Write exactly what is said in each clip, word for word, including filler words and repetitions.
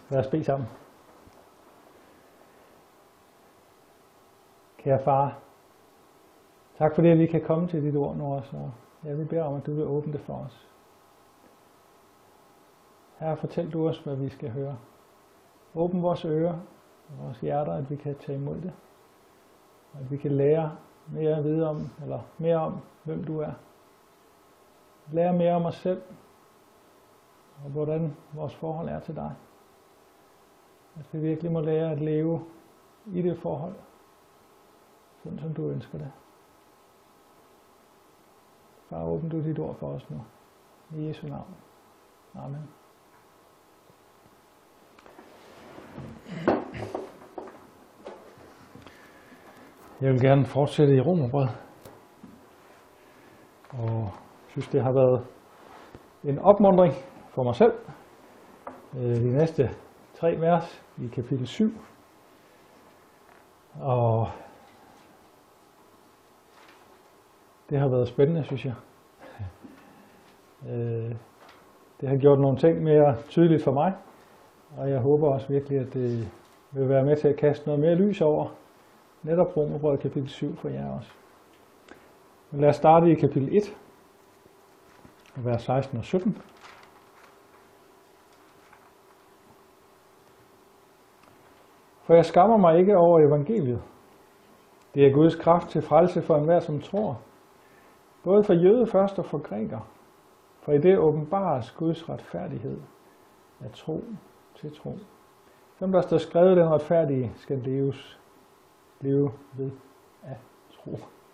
Lad os bede sammen. Kære far, tak for det, at vi kan komme til dit ord nu også, og jeg vil bede om, at du vil åbne det for os. Herre, fortæl du os, hvad vi skal høre. Åbn vores ører og vores hjerter, at vi kan tage imod det. Og at vi kan lære mere at vide om, eller mere om, hvem du er. Lære mere om os selv, og hvordan vores forhold er til dig. At vi virkelig må lære at leve i det forhold, sådan som du ønsker det. Far, åbn du dit ord for os nu. I Jesu navn. Amen. Jeg vil gerne fortsætte i Romerbrevet. Og synes, det har været en opmuntring for mig selv. De næste tre vers i kapitel syv. Og det har været spændende, synes jeg. Det har gjort nogle ting mere tydeligt for mig. Og jeg håber også virkelig, at det vil være med til at kaste noget mere lys over netop Romerbrevet kapitel syv for jer også. Men lad os starte i kapitel et, vers seksten og sytten. For jeg skammer mig ikke over evangeliet. Det er Guds kraft til frelse for enhver, som tror. Både for jøde først og for græker. For i det åbenbares Guds retfærdighed af tro til tro. Som der står skrevet, den retfærdige skal leves, leve ved af tro.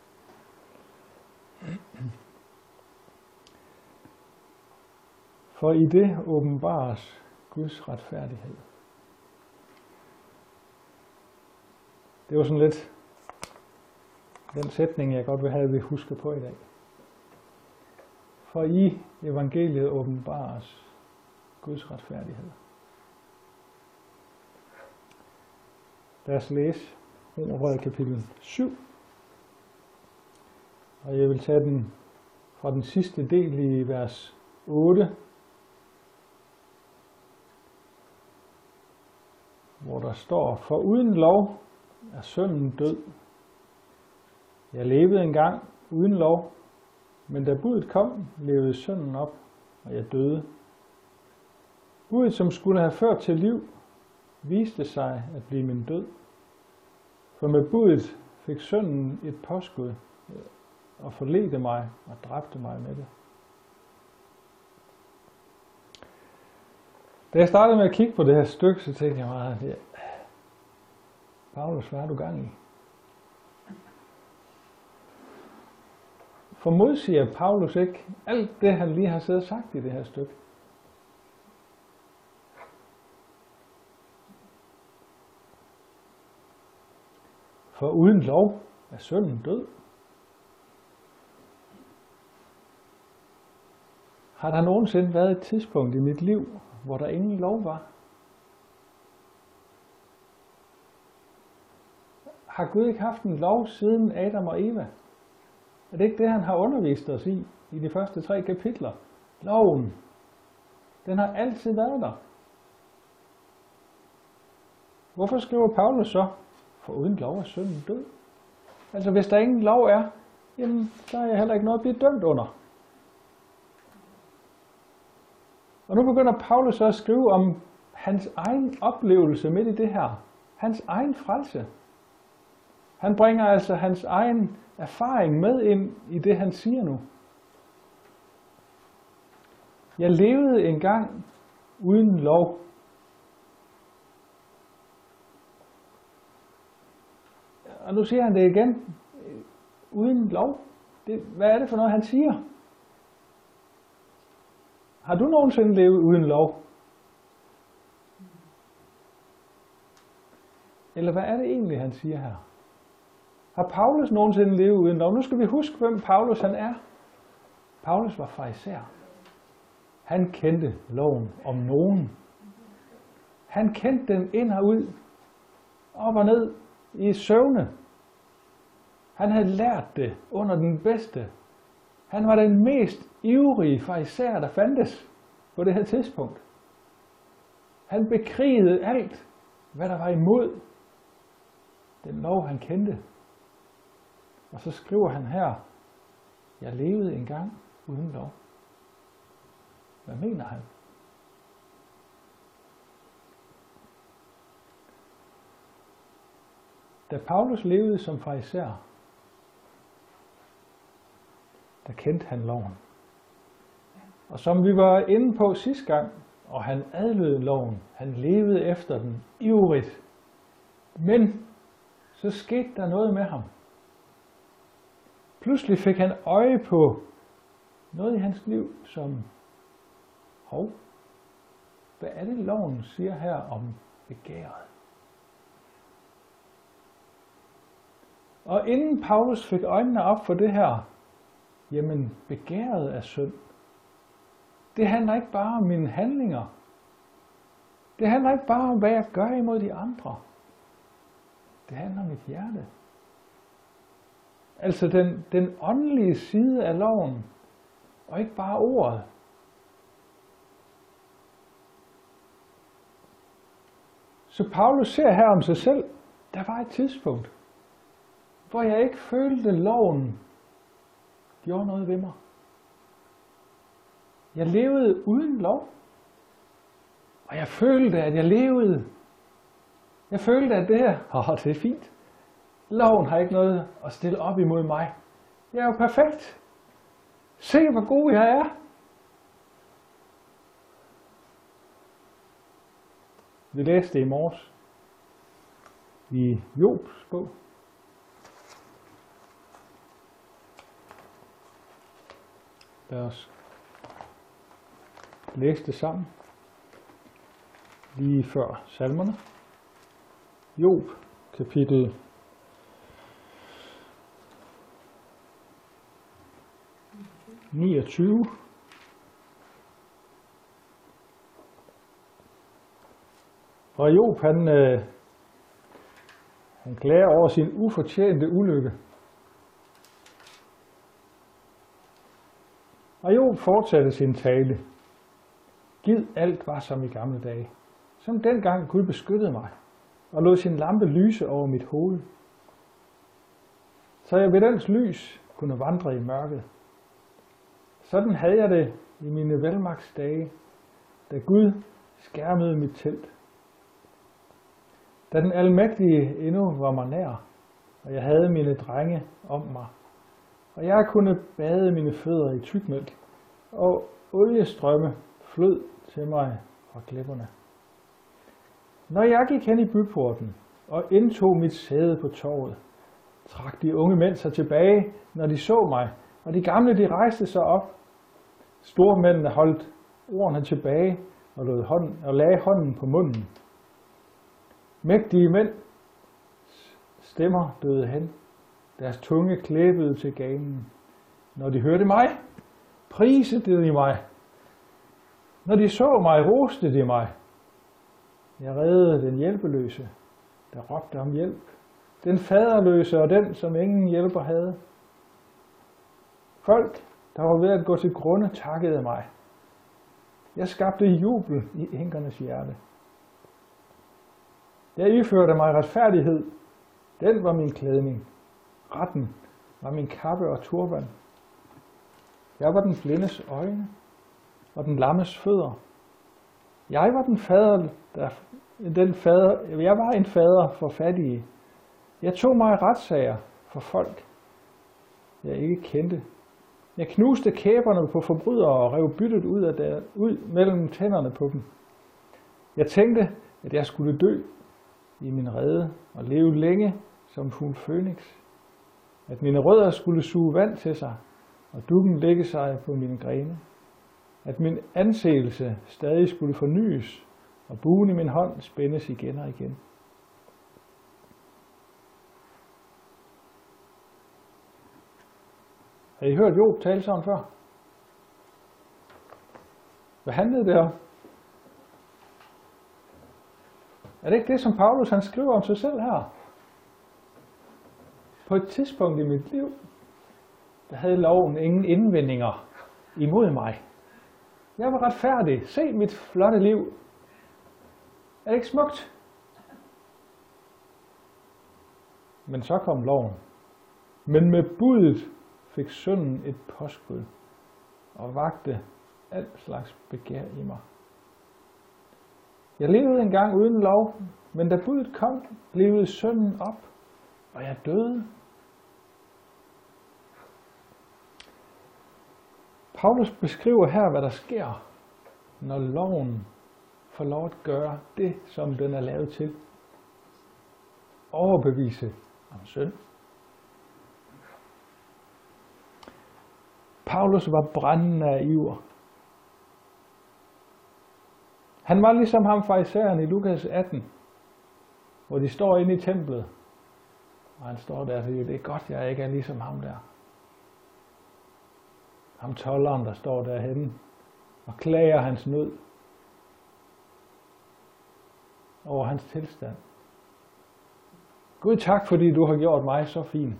For i det åbenbares Guds retfærdighed. Det var sådan lidt den sætning, jeg godt vil have, at vi husker på i dag. For i evangeliet åbenbares Guds retfærdighed. Lad os læse Romerbrevet kapitel syv. Og jeg vil tage den fra den sidste del i vers otte, hvor der står, for uden lov er synden død. Jeg levede engang uden lov, men da budet kom, levede synden op, og jeg døde. Budet, som skulle have ført til liv, viste sig at blive min død. For med budet fik synden et påskud, og forledte mig og dræbte mig med det. Da jeg startede med at kigge på det her stykke, så tænkte jeg meget, ja, Paulus, hvad har du gang i? For modsiger Paulus ikke alt det, han lige har siddet og sagt i det her stykke? For uden lov er synden død. Har der nogensinde været et tidspunkt i mit liv, hvor der ingen lov var? Har Gud ikke haft en lov siden Adam og Eva? Er det ikke det, han har undervist os i, i de første tre kapitler? Loven, den har altid været der. Hvorfor skriver Paulus så, for uden lov er synden død? Altså hvis der ingen lov er, jamen så er jeg heller ikke noget at blive dømt under. Og nu begynder Paulus så at skrive om hans egen oplevelse midt i det her. Hans egen frelse. Han bringer altså hans egen erfaring med ind i det, han siger nu. Jeg levede engang uden lov. Og nu siger han det igen. Uden lov. Det, hvad er det for noget, han siger? Har du nogensinde levet uden lov? Eller hvad er det egentlig, han siger her? Har Paulus nogensinde levet uden lov? Nu skal vi huske, hvem Paulus han er. Paulus var farisæer. Han kendte loven om nogen. Han kendte den ind og ud, op og ned, i søvne. Han havde lært det under den bedste. Han var den mest ivrige farisæer, der fandtes på det her tidspunkt. Han bekrigede alt, hvad der var imod den lov, han kendte. Og så skriver han her, jeg levede engang uden lov. Hvad mener han? Da Paulus levede som farisæer, der kendte han loven. Og som vi var inde på sidste gang, og han adlød loven, han levede efter den ivrigt. Men så skete der noget med ham. Pludselig fik han øje på noget i hans liv, som, hov, hvad er det loven siger her om begæret? Og inden Paulus fik øjnene op for det her, jamen begæret er synd. Det handler ikke bare om mine handlinger. Det handler ikke bare om, hvad jeg gør imod de andre. Det handler om mit hjerte. Altså den, den åndelige side af loven, og ikke bare ordet. Så Paulus ser her om sig selv, der var et tidspunkt, hvor jeg ikke følte, at loven gjorde noget ved mig. Jeg levede uden lov, og jeg følte, at jeg levede. Jeg følte, at det her, åh, det er fint. Loven har ikke noget at stille op imod mig. Jeg er jo perfekt. Se, hvor god jeg er. Vi læste i morges i Jobs bog. Lad os læse det sammen. Lige før salmerne. Job, kapitel niogtyve. Og Job, han, øh, han klager over sin ufortjente ulykke. Og Job fortsatte sin tale. Gid alt var som i gamle dage, som dengang Gud beskyttede mig, og lod sin lampe lyse over mit hoved, så jeg ved dens lys kunne vandre i mørket. Sådan havde jeg det i mine velmagtsdage, da Gud skærmede mit telt. Da den almægtige endnu var mig nær, og jeg havde mine drenge om mig, og jeg kunne bade mine fødder i tykmælk, og oliestrømme flød til mig fra klipperne. Når jeg gik hen i byporten og indtog mit sæde på torvet, trak de unge mænd sig tilbage, når de så mig, og de gamle de rejste sig op. Stormændene holdt ordene tilbage og, lod hånden, og lagde hånden på munden. Mægtige mænd stemmer døde hen. Deres tunge klæbede til ganen. Når de hørte mig, prisede de mig. Når de så mig, roste de mig. Jeg reddede den hjælpeløse, der råbte om hjælp. Den faderløse og den, som ingen hjælper havde. Folk, der var ved at gå til grunde, takkede mig. Jeg skabte jubel i enkernes hjerte. Jeg iførte mig retfærdighed. Den var min klædning. Retten var min kappe og turban. Jeg var den blindes øjne og den lammes fødder. Jeg var den fader, der, den fader, jeg var en fader for fattige. Jeg tog mig retssager for folk, jeg ikke kendte. Jeg knuste kæberne på forbrydere og rev byttet ud, af der, ud mellem tænderne på dem. Jeg tænkte, at jeg skulle dø i min rede og leve længe som fugl Fønix. At mine rødder skulle suge vand til sig, og duggen lægge sig på mine grene. At min anseelse stadig skulle fornyes, og buen i min hånd spændes igen og igen. Har I hørt Job tale sådan før? Hvad handlede det om? Er det ikke det, som Paulus han skriver om sig selv her? På et tidspunkt i mit liv, der havde loven ingen indvendinger imod mig. Jeg var retfærdig. Se mit flotte liv. Er det ikke smukt? Men så kom loven. Men med budet fik synden et påskud og vagte alt slags begær i mig. Jeg levede engang uden lov, men da budet kom, levede synden op, og jeg døde. Paulus beskriver her, hvad der sker, når loven får lov at gøre det, som den er lavet til. Overbevise om synd. Paulus var brændende af iver. Han var ligesom ham farisæeren i Lukas atten, hvor de står inde i templet, og han står der og siger, det er godt, jeg ikke er ligesom ham der. Ham tolderen, der står derhenne og klager hans nød over hans tilstand. Gud, tak, fordi du har gjort mig så fin.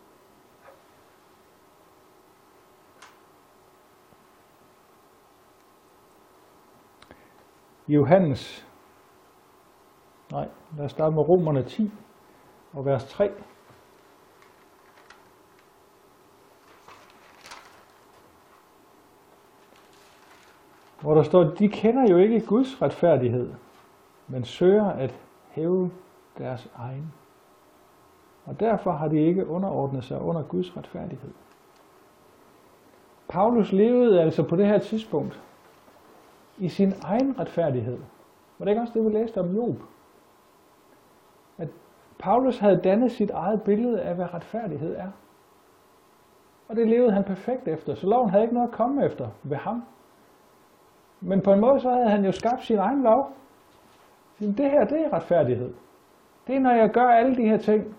Johannes, nej, lad os starte med Romerne ti og vers tre. Hvor der står, de kender jo ikke Guds retfærdighed, men søger at hæve deres egen. Og derfor har de ikke underordnet sig under Guds retfærdighed. Paulus levede altså på det her tidspunkt i sin egen retfærdighed. Var det ikke også det, vi læste om Job? At Paulus havde dannet sit eget billede af, hvad retfærdighed er. Og det levede han perfekt efter, så loven havde ikke noget at komme efter ved ham. Men på en måde så havde han jo skabt sin egen lov. Det her, det er retfærdighed. Det er, når jeg gør alle de her ting.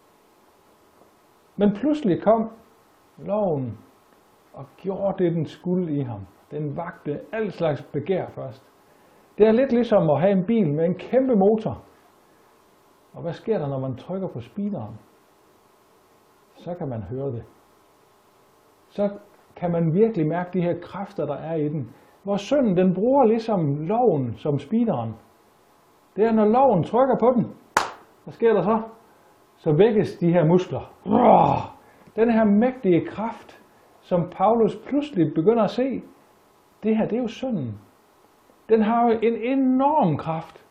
Men pludselig kom loven og gjorde det, den skulle i ham. Den vagte al slags begær først. Det er lidt ligesom at have en bil med en kæmpe motor. Og hvad sker der, når man trykker på speederen? Så kan man høre det. Så kan man virkelig mærke de her kræfter, der er i den. Hvor synden, den bruger ligesom loven som speederen. Det er, når loven trykker på den. Hvad sker der så? Så vækkes de her muskler. Den her mægtige kraft, som Paulus pludselig begynder at se, det her, det er jo synden. Den har jo en enorm kraft.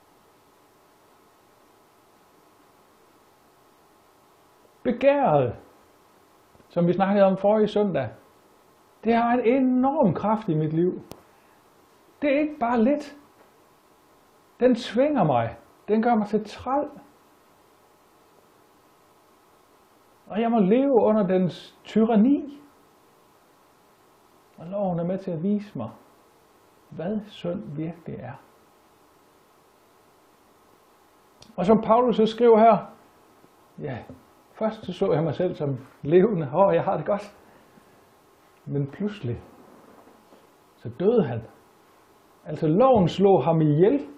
Begæret, som vi snakkede om forrige søndag, det har en enorm kraft i mit liv. Det er ikke bare lidt. Den tvinger mig. Den gør mig til træl. Og jeg må leve under dens tyranni. Og loven er med til at vise mig, hvad synd virkelig er. Og som Paulus så skriver her, ja, først så, så jeg mig selv som levende, og jeg har det godt. Men pludselig, så døde han. Altså loven slog ham ihjel,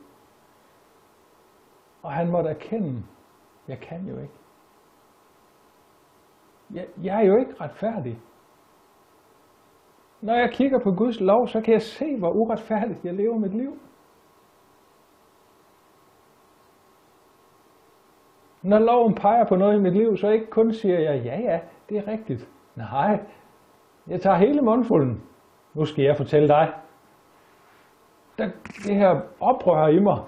og han måtte erkende, jeg kan jo ikke. Jeg, jeg er jo ikke retfærdig. Når jeg kigger på Guds lov, så kan jeg se, hvor uretfærdigt jeg lever mit liv. Når loven peger på noget i mit liv, så ikke kun siger jeg, ja ja, det er rigtigt. Nej, jeg tager hele mundfulden. Nu skal jeg fortælle dig. Der, det her oprør i mig.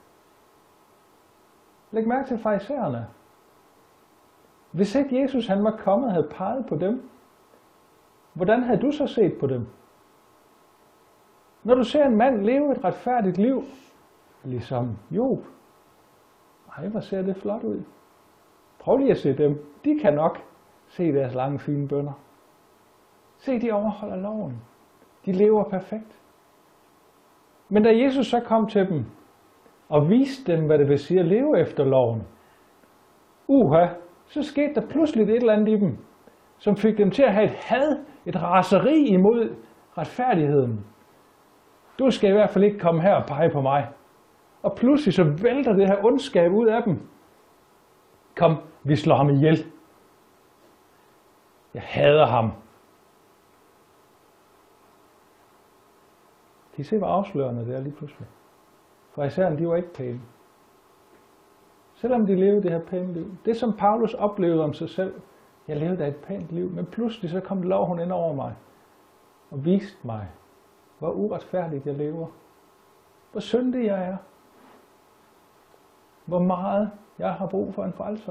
Læg mærke til farisæerne. Hvis ikke Jesus han var kommet og havde peget på dem, hvordan havde du så set på dem? Når du ser en mand leve et retfærdigt liv, ligesom Job, ej, hvor ser det flot ud. Prøv lige at se dem. De kan nok se deres lange, fine bønner. Se, de overholder loven. De lever perfekt. Men da Jesus så kom til dem og viste dem, hvad det vil sige at leve efter loven, uha, så skete der pludselig et eller andet i dem, som fik dem til at have et had, et raseri imod retfærdigheden. Du skal i hvert fald ikke komme her og pege på mig. Og pludselig så vælter det her ondskab ud af dem. Kom, vi slår ham ihjel. Jeg hader ham. Kan I se, hvor afslørende det er lige pludselig? Farisæerne, de var ikke pæne. Selvom de levede det her pæne liv. Det som Paulus oplevede om sig selv, jeg levede da et pænt liv, men pludselig så kom loven ind over mig og viste mig, hvor uretfærdigt jeg lever. Hvor syndig jeg er. Hvor meget jeg har brug for en frelser.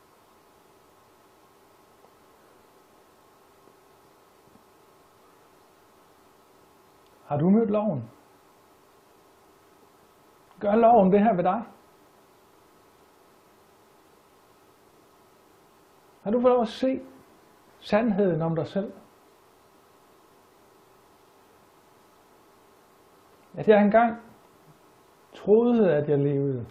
Har du mødt loven? Gør loven det her ved dig? Har du fået lov at se sandheden om dig selv? At jeg engang troede, at jeg levede.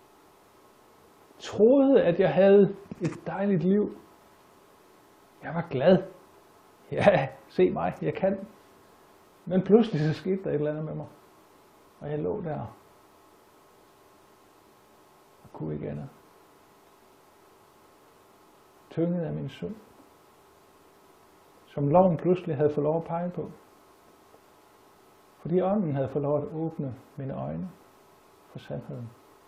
Troede, at jeg havde et dejligt liv. Jeg var glad. Ja, se mig, jeg kan. Men pludselig så skete der et eller andet med mig. Og jeg lå der. Og kunne ikke andet. Tynget af min synd. Som loven pludselig havde fået lov at pege på. Fordi ånden havde fået lov at åbne mine øjne for sandheden.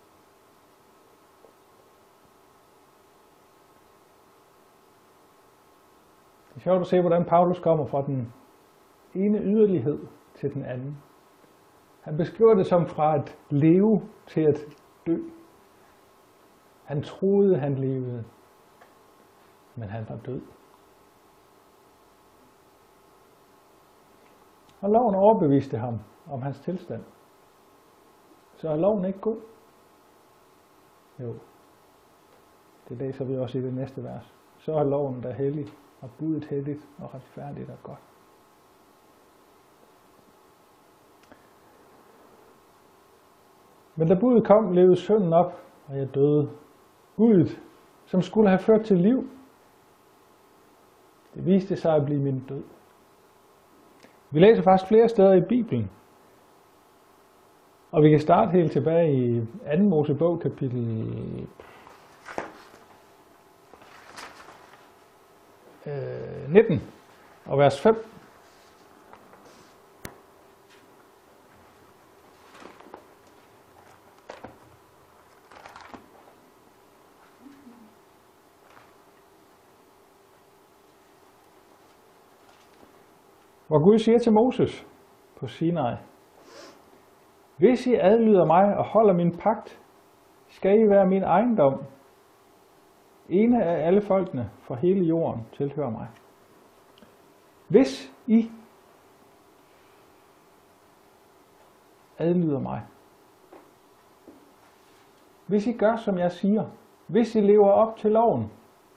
Det er sjovt at se, hvordan Paulus kommer fra den ene yderlighed til den anden. Han beskriver det som fra at leve til at dø. Han troede, han levede, men han var død. Og loven overbeviste ham om hans tilstand. Så er loven ikke god? Jo. Det læser vi også i det næste vers. Så er loven da hellig, og budet helligt og retfærdigt og godt. Men da budet kom, levede synden op, og jeg døde. Budet, som skulle have ført til liv, det viste sig at blive min død. Vi læser faktisk flere steder i Bibelen, og vi kan starte helt tilbage i anden Mosebog, kapitel nitten og vers fem. Hvor Gud siger til Moses på Sinai: Hvis I adlyder mig og holder min pagt, skal I være min ejendom. Ene af alle folkene for hele jorden tilhører mig. Hvis I adlyder mig, hvis I gør, som jeg siger, hvis I lever op til loven.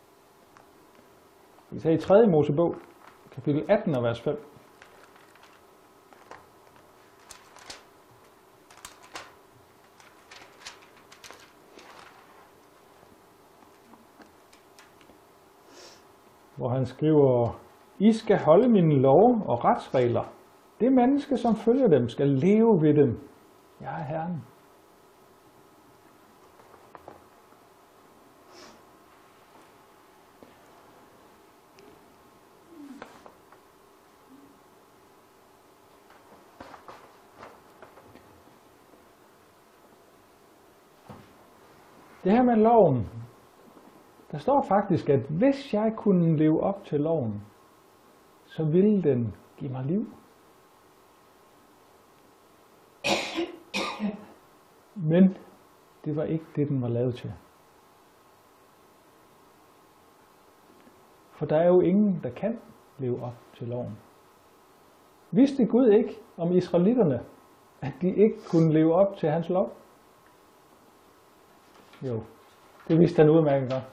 Vi tager i tredje Mosebog, kapitel atten og vers fem. Hvor han skriver: I skal holde mine love og retsregler. Det menneske, som følger dem, skal leve ved dem. Jeg er Herren. Det her med loven, der står faktisk, at hvis jeg kunne leve op til loven, så ville den give mig liv. Men det var ikke det, den var lavet til. For der er jo ingen, der kan leve op til loven. Vidste Gud ikke om israelitterne, at de ikke kunne leve op til hans lov? Jo, det vidste han udmærket godt.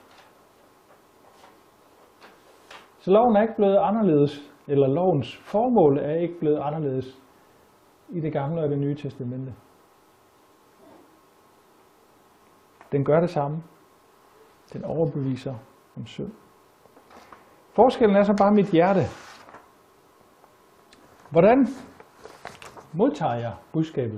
Så loven er ikke blevet anderledes, eller lovens formål er ikke blevet anderledes i det gamle og det nye testamente. Den gør det samme. Den overbeviser om synd. Forskellen er så bare mit hjerte. Hvordan modtager jeg budskabet?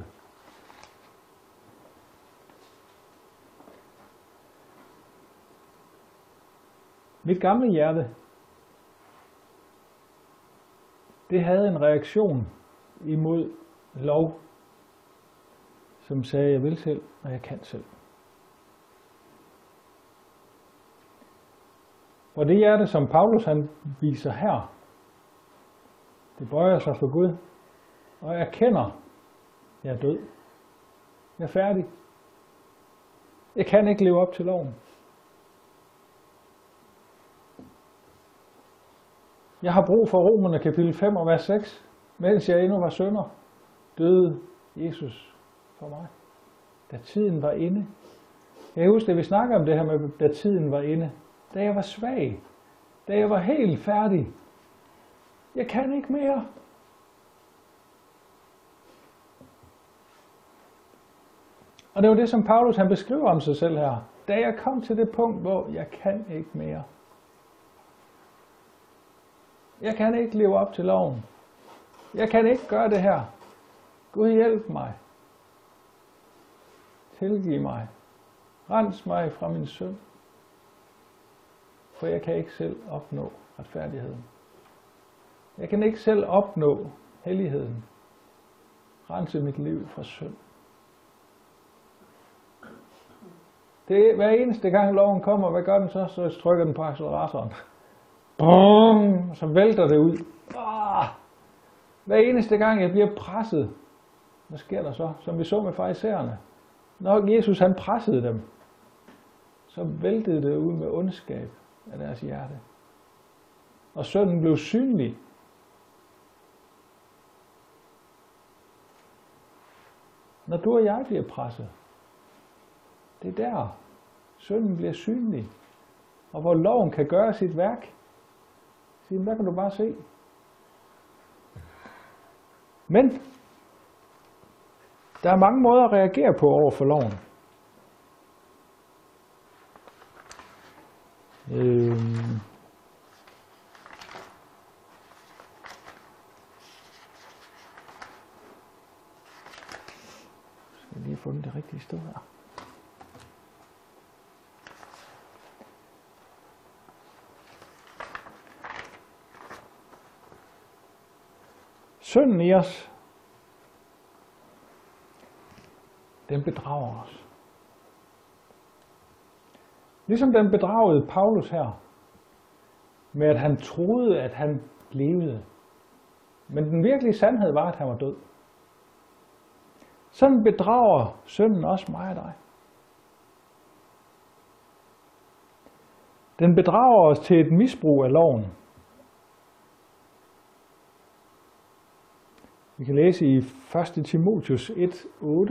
Mit gamle hjerte, det havde en reaktion imod lov, som sagde, jeg vil selv, og jeg kan selv. Og det hjerte, som Paulus han viser her, det bøjer sig for Gud, og erkender, jeg er død. Jeg er færdig. Jeg kan ikke leve op til loven. Jeg har brug for Romerne kapitel fem og vers seks. Mens jeg endnu var synder, døde Jesus for mig. Da tiden var inde. Jeg kan huske, at vi snakker om det her med, da tiden var inde. Da jeg var svag. Da jeg var helt færdig. Jeg kan ikke mere. Og det var det, som Paulus han beskriver om sig selv her. Da jeg kom til det punkt, hvor jeg kan ikke mere. Jeg kan ikke leve op til loven. Jeg kan ikke gøre det her. Gud hjælp mig. Tilgiv mig. Rens mig fra min synd. For jeg kan ikke selv opnå retfærdigheden. Jeg kan ikke selv opnå helligheden. Rense mit liv fra synd. Det er hver eneste gang loven kommer, hvad gør den så? Så trykker den på acceleratoren. Bum! Så vælter det ud. Ah! Hver eneste gang jeg bliver presset, hvad sker der så? Som vi så med farisæerne. Når Jesus han pressede dem, så væltede det ud med ondskab af deres hjerte. Og synden blev synlig. Når du og jeg bliver presset, det er der, synden bliver synlig. Og hvor loven kan gøre sit værk. Sige, der kan du bare se. Men der er mange måder at reagere på over for loven. Øhm. Skal jeg lige have fundet det rigtige sted her. Synden i os, den bedrager os. Ligesom den bedragede Paulus her, med at han troede, at han levede. Men den virkelige sandhed var, at han var død. Sådan bedrager synden også mig og dig. Den bedrager os til et misbrug af loven. Vi kan læse i første Timotheus et otte.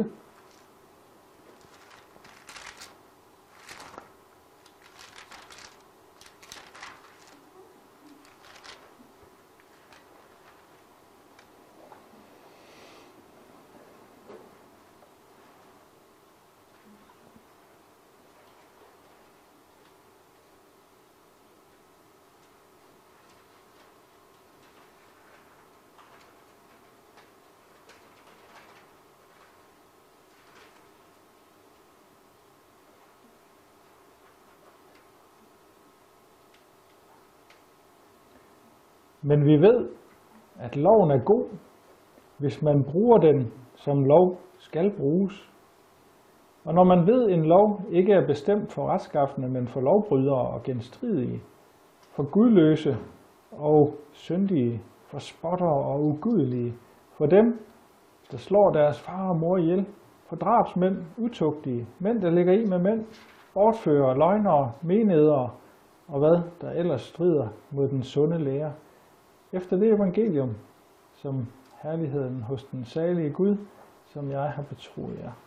Men vi ved, at loven er god, hvis man bruger den, som lov skal bruges. Og når man ved, at en lov ikke er bestemt for retskaffende, men for lovbrydere og genstridige, for gudløse og syndige, for spottere og ugudelige, for dem, der slår deres far og mor ihjel, for drabsmænd, utugtige, mænd, der ligger i med mænd, bortfører, løgnere, menedere og hvad der ellers strider mod den sunde lære. Efter det evangelium, som herligheden hos den salige Gud, som jeg har betroet jer.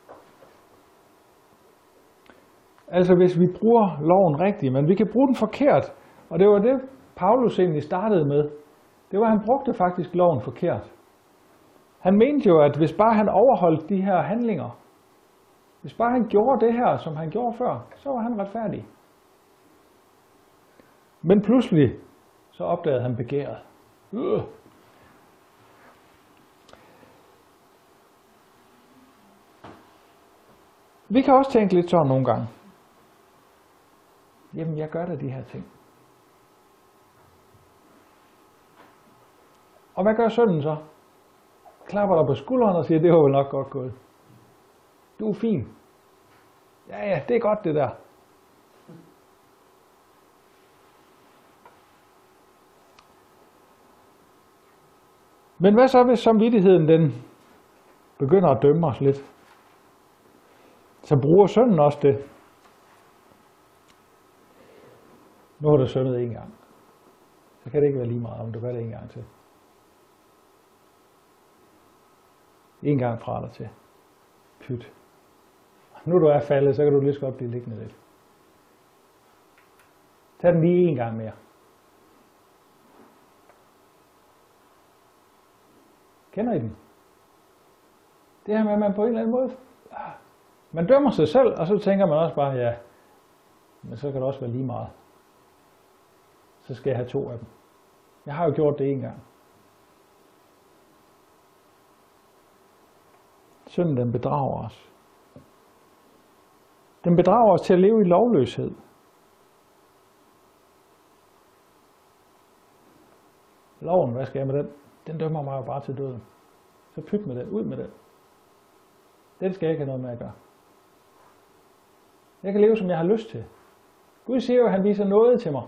Altså hvis vi bruger loven rigtigt, men vi kan bruge den forkert, og det var det Paulus egentlig startede med. Det var, at han brugte faktisk loven forkert. Han mente jo, at hvis bare han overholdt de her handlinger, hvis bare han gjorde det her, som han gjorde før, så var han retfærdig. Men pludselig så opdagede han begæret. Øh. Vi kan også tænke lidt sådan nogle gange. Jamen, jeg gør da de her ting. Og hvad gør synden så? Klapper dig på skulderen og siger, det var vel nok godt gået. Du er fin. Ja, ja, det er godt det der. Men hvad så, hvis samvittigheden den begynder at dømme os lidt? Så bruger synden også det. Nu har du syndet en gang. Så kan det ikke være lige meget, om du gør det en gang til. En gang fra dig til. Pyt. Nu du er faldet, så kan du lige så godt blive liggende lidt. Tag den lige en gang mere. Kender I den? Det her med, at man på en eller anden måde, man dømmer sig selv, og så tænker man også bare, ja, men så kan det også være lige meget. Så skal jeg have to af dem. Jeg har jo gjort det en gang. Synden, den bedrager os. Den bedrager os til at leve i lovløshed. Loven, hvad skal jeg med den? Den dømmer mig jo bare til døden. Så pyt med den, ud med den. Den skal jeg ikke have noget med at gøre. Jeg kan leve, som jeg har lyst til. Gud siger jo, at han viser noget til mig.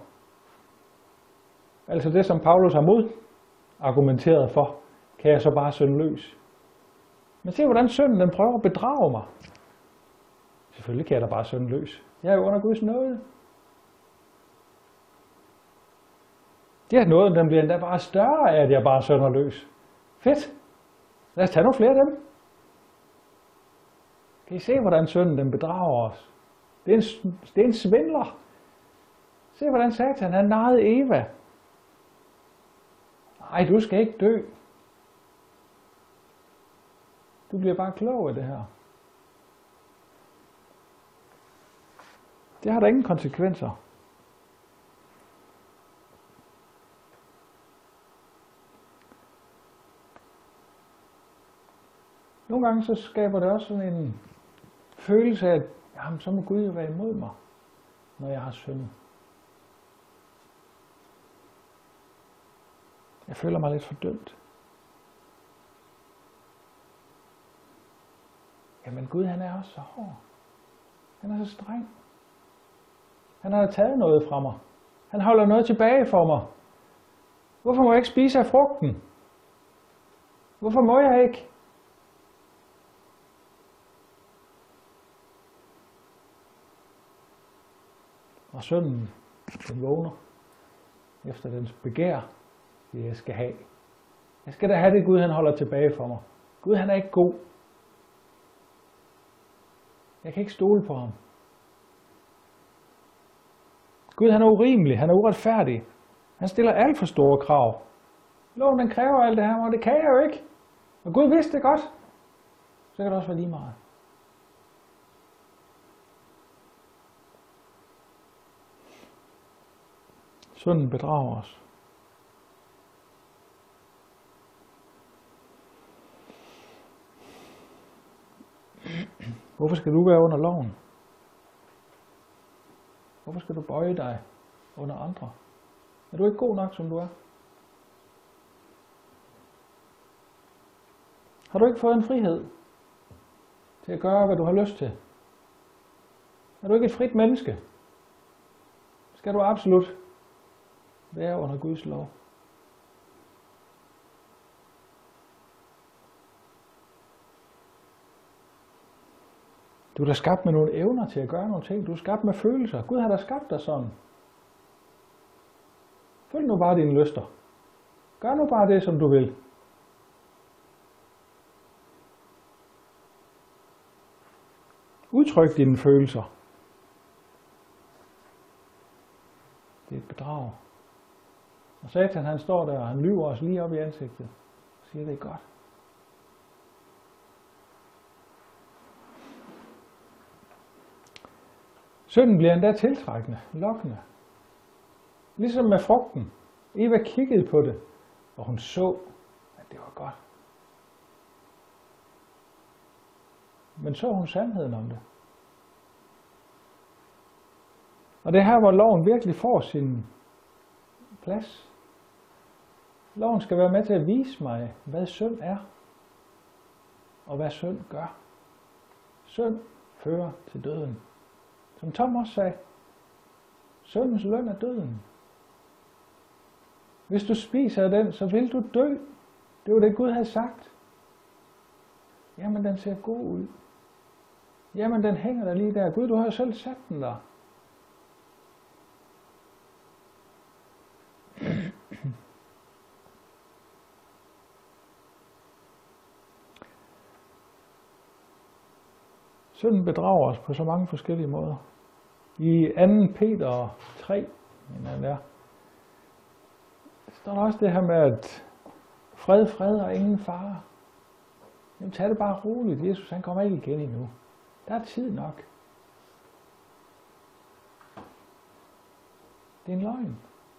Altså det, som Paulus har mod argumenteret for, kan jeg så bare synde løs. Men se, hvordan synden den prøver at bedrage mig. Selvfølgelig kan jeg da bare synde løs. Jeg er jo under Guds nåde. Det her nåden, den bliver endda bare større af, at jeg bare synder løs. Fedt. Lad os tage nogle flere af dem. Kan I se, hvordan synden den bedrager os? Det er en, det er en svindler. Se, hvordan Satan han narrede Eva. Nej, du skal ikke dø. Du bliver bare klog af det her. Det har der ingen konsekvenser. Nogle gange så skaber det også sådan en følelse af, at jamen, så må Gud jo være imod mig, når jeg har syndet. Jeg føler mig lidt fordømt. Jamen Gud, han er også så hård. Han er så streng. Han har taget noget fra mig. Han holder noget tilbage for mig. Hvorfor må jeg ikke spise af frugten? Hvorfor må jeg ikke? Og synden, den vågner efter dens begær, det jeg skal have. Jeg skal da have det, Gud han holder tilbage for mig. Gud han er ikke god. Jeg kan ikke stole på ham. Gud han er urimelig, han er uretfærdig. Han stiller alt for store krav. Loven den kræver alt det her, og det kan jeg jo ikke. Og Gud vidste det godt. Så kan det også være lige meget. Synden bedrager os. Hvorfor skal du være under loven? Hvorfor skal du bøje dig under andre? Er du ikke god nok, som du er? Har du ikke fået en frihed til at gøre, hvad du har lyst til? Er du ikke et frit menneske? Skal du absolut være under Guds lov? Du er da skabt med nogle evner til at gøre nogle ting. Du er skabt med følelser. Gud har da skabt dig sådan. Følg nu bare dine lyster. Gør nu bare det, som du vil. Udtryk dine følelser. Det er et bedrag. Og Satan han står der, og han lyver os lige op i ansigtet. Og siger, det er godt. Synden bliver endda tiltrækkende, lokkende. Ligesom med frugten. Eva kiggede på det, og hun så, at det var godt. Men så hun sandheden om det. Og det er her, hvor loven virkelig får sin plads. Loven skal være med til at vise mig, hvad synd er, og hvad synd gør. synd fører til døden. Som Tom også sagde, syndens løn er døden. Hvis du spiser af den, så vil du dø. Det var det Gud havde sagt. Jamen den ser god ud. Jamen den hænger der lige der. Gud, du har jo selv sat den der. Synden bedrager os på så mange forskellige måder. I anden Peter tre, mener jeg der, står der også det her med, at fred, fred og ingen fare. Jamen tag det bare roligt. Jesus han kommer ikke igen endnu. Der er tid nok. Det er en løgn.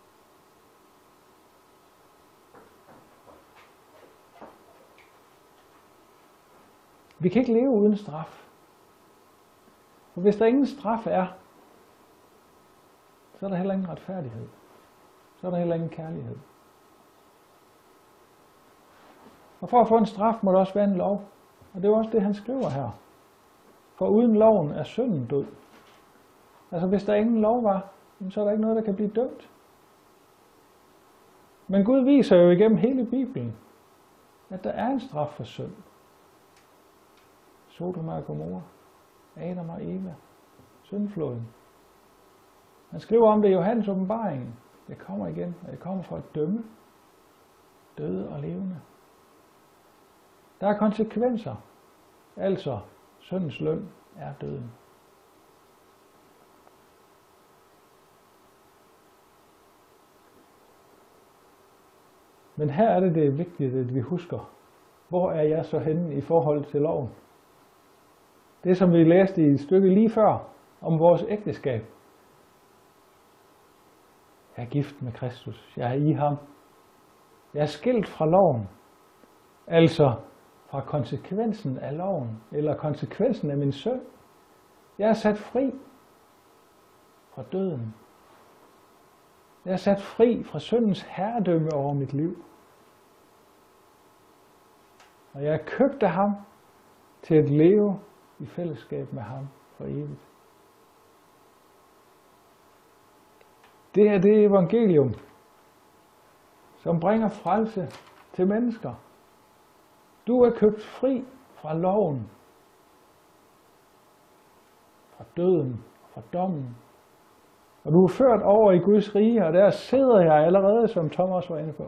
Vi kan ikke leve uden straf. For hvis der ingen straf er, så er der heller ingen retfærdighed. Så er der heller ingen kærlighed. Og for at få en straf må der også være en lov. Og det er også det, han skriver her. For uden loven er synden død. Altså hvis der ingen lov var, så er der ikke noget, der kan blive dømt. Men Gud viser jo igennem hele Bibelen, at der er en straf for synd. Sodom og Gomorra, Adam og Eva, syndfloden. Han skriver om det i Johannes åbenbaringen. Jeg kommer igen, og jeg kommer for at dømme døde og levende. Der er konsekvenser. Altså, syndens løn er døden. Men her er det det vigtigt, at vi husker, hvor er jeg så henne i forhold til loven? Det som vi læste i et stykke lige før, om vores ægteskab. Jeg er gift med Kristus. Jeg er i ham. Jeg er skilt fra loven. Altså fra konsekvensen af loven, eller konsekvensen af min synd. Jeg er sat fri fra døden. Jeg er sat fri fra syndens herredømme over mit liv. Og jeg er købt af ham til at leve i fællesskab med ham for evigt. Det er det evangelium, som bringer frelse til mennesker. Du er købt fri fra loven, fra døden, fra dommen. Og du er ført over i Guds rige, og der sidder jeg allerede, som Thomas var inde på.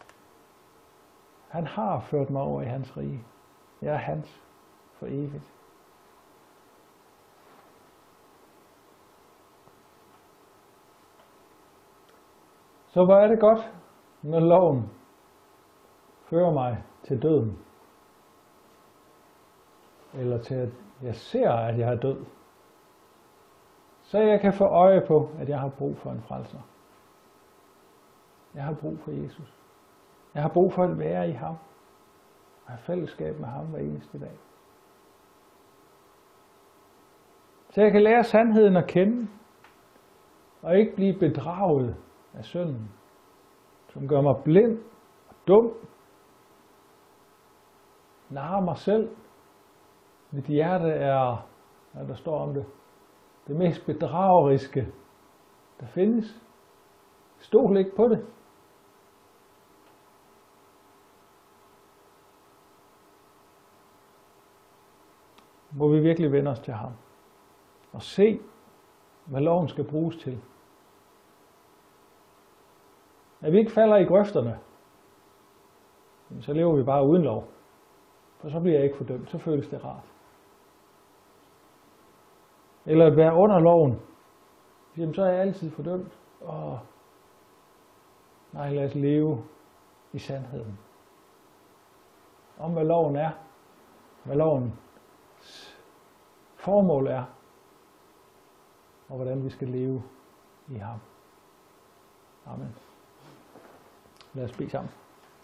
Han har ført mig over i hans rige. Jeg er hans for evigt. Så hvor er det godt, når loven fører mig til døden. Eller til at jeg ser, at jeg er død. Så jeg kan få øje på, at jeg har brug for en frelser. Jeg har brug for Jesus. Jeg har brug for at være i ham. Og have fællesskab med ham hver eneste dag. Så jeg kan lære sandheden at kende. Og ikke blive bedraget af synden. Som gør mig blind og dum. Narrer mig selv. Mit hjerte er, hvad der står om det, det mest bedrageriske, der findes. Stol ikke på det. Må vi virkelig vende os til ham. Og se, hvad loven skal bruges til. At vi ikke falder i grøfterne, så lever vi bare uden lov. For så bliver jeg ikke fordømt. Så føles det rart. Eller at være under loven. Jamen, så er jeg altid fordømt. Åh, nej, lad os leve i sandheden. Om hvad loven er. Hvad lovens formål er. Og hvordan vi skal leve i ham. Amen. Lad os bede sammen.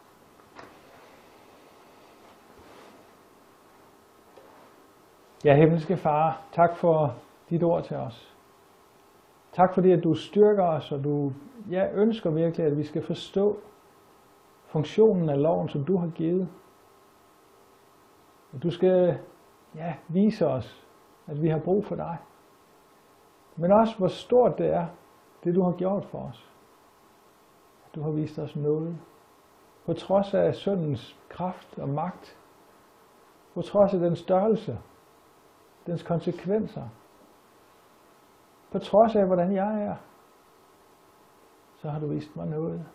Ja, himmelske Far, tak for dit ord til os. Tak fordi, at du styrker os, og du ja, ønsker virkelig, at vi skal forstå funktionen af loven, som du har givet. Og du skal ja, vise os, at vi har brug for dig. Men også hvor stort det er, det du har gjort for os. At du har vist os noget. På trods af syndens kraft og magt. På trods af den størrelse. Dens konsekvenser. På trods af hvordan jeg er. Så har du vist mig noget.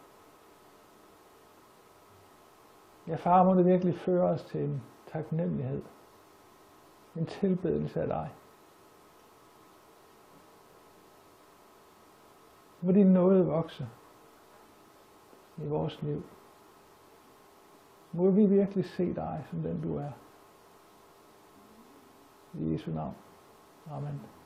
Ja, far, må det virkelig føre os til en taknemmelighed. En tilbedelse af dig. Må din nåde vokse i vores liv. Må vi virkelig se dig som den du er. I Jesu navn. Amen.